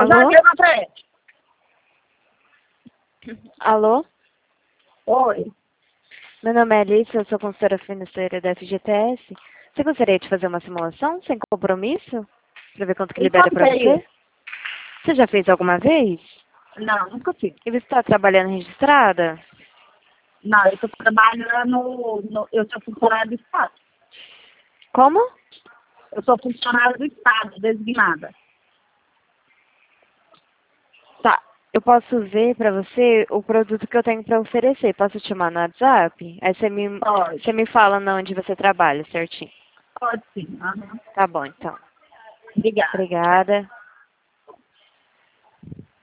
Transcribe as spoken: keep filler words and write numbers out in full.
Alô? Já na frente. Alô? Oi. Meu nome é Alice, eu sou consultora financeira da F G T S. Você gostaria de fazer uma simulação sem compromisso? Para ver quanto que E libera quanto que para é você? isso? Você já fez alguma vez? Não, nunca fiz. E você está trabalhando registrada? Não, eu estou trabalhando, no, eu sou funcionária do Estado. Como? Eu sou funcionária do Estado, designada. Tá. Eu posso ver para você o produto que eu tenho para oferecer. Posso te chamar no WhatsApp? Aí você me, Pode. você me fala onde você trabalha, certinho? Pode sim. Aham. Tá bom, então. Obrigada. Obrigada.